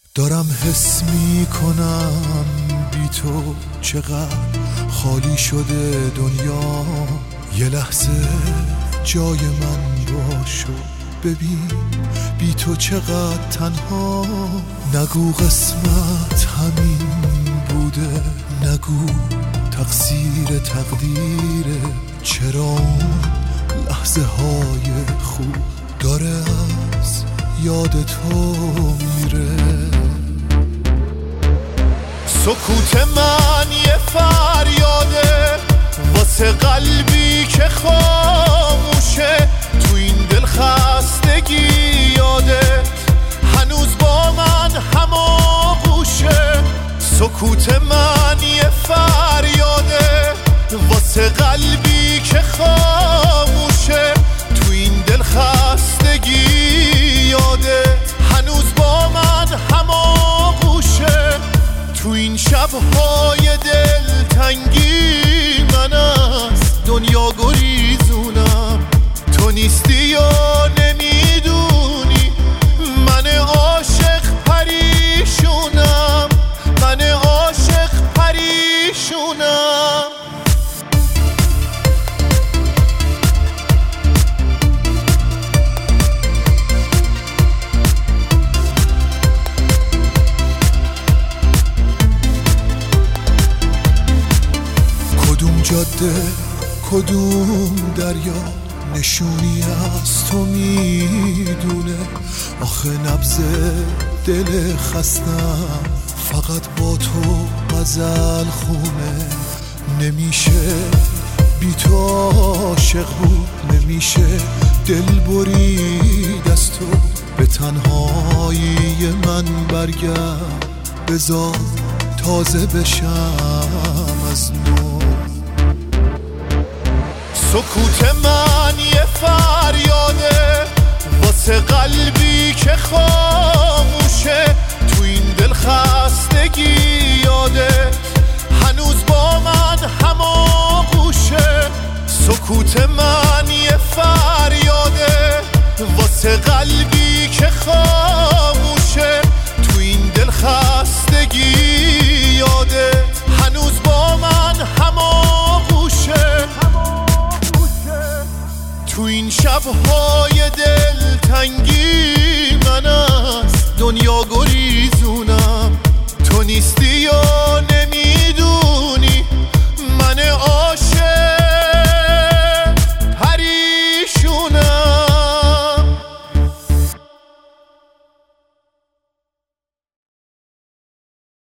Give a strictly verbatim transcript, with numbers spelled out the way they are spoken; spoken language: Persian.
دارم حس می کنم بی تو چقدر خالی شده دنیا. یه لحظه جای من باش و ببین بی تو چقدر تنها. نگو قسمت همین بوده، نگو تقصیر تقدیره. چرا اون لحظه های خوب داره از یاد تو میره. سکوت من یه فریاده واسه قلبی که خاموشه. تو این دل خستگی یاده هنوز با من هماغوشه. سکوت من یه فریاده واسه قلبی که خاموشه. تو این دل خستگی یاده هنوز با من هماغوشه. تو این شب‌های دلتنگی من از دنیا گریزونم. تو نیستی یا نمیدونی من عاشق پریشونم، من عاشق پریشونم. کدوم جاده کدوم دریا نشونی از تو میدونه. آخه نبض دل خستم فقط با تو غزل خونه. نمیشه بی تو عاشق بود، نمیشه دل برید از تو. به تنهایی من برگرد بذار تازه بشم از نو. سکوت من یه فریاده واسه قلبی که خاموشه. تو این دل خستگی یاده هنوز با من هماغوشه. سکوت من یه فریاده واسه قلبی که خاموشه. تو این دل خستگی یاده هنوز با من هماغوشه. تو این شب‌های دلتنگی